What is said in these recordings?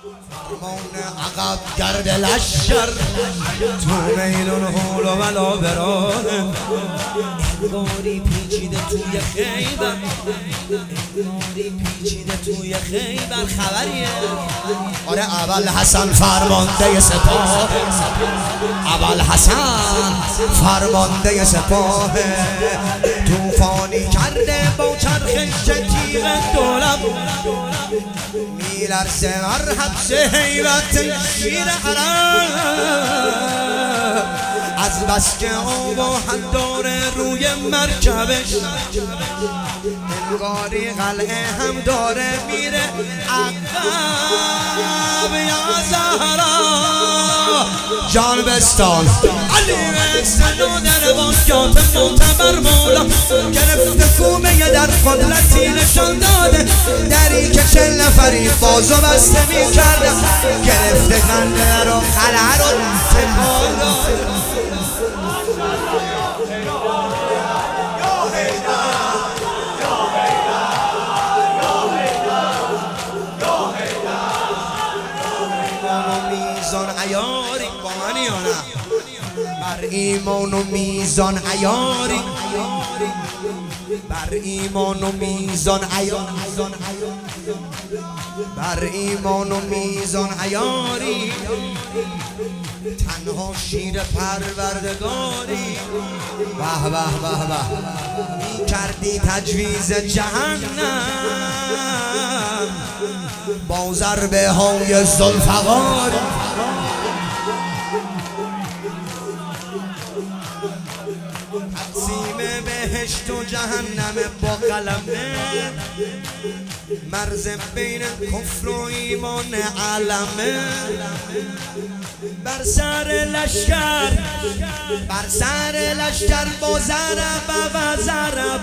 عقب گرد لشکر تو میلون حول و بلا برانه انگاری پیچیده توی خیبر انگاری پیچیده توی خیبر خبریه آره ابوالحسن فرمانده سپاه ابوالحسن فرمانده سپاه توفانی کرده با چرخش تیغ دولم میلرزه بر حبس حیبت شیر عرب از بس که آب داره روی مرکبش انگاری قلعه هم داره میره عقب یا زهرا جان بستان علی بستان در باشگاه معتبر مولا گرفته کومه در قدرتی نشان داده دری که 40 نفری بازو بسته می کرده گرفته خنده رو خلع رو تکان داده عیاری با منی یا نه بر ایمان و میزان عیاری بر ایمان و میزان عیاری بر ایمان و میزان عیاری تنها شیر پروردگاری به به به به می کردی تجویز جهنم با ضربه های ذوالفقار تقسیم بهشت و جهنم با قلمه مرز بین کفر و ایمان علمه بر سر لشکر بر سر لشکر با ضرب و ضرب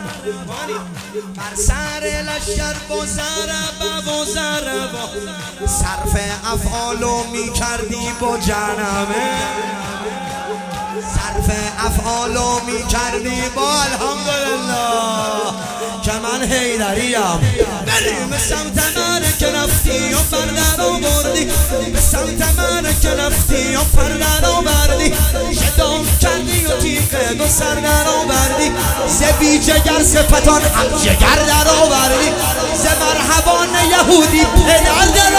بر سر لشکر با ضرب و ضرب صرف افعالو می کردی با جهنمه صرف افعالو می کردی با الحمدلله که من حیدریم بریم به سمت من که رفتی و پرده رو بردی به سمت من که رفتی و پرده رو بردی شدام کردی و تیغه دو سر در آوردی ز بی جگر سپتان هم جگر در آوردی ز مرحبان یهودی پدر در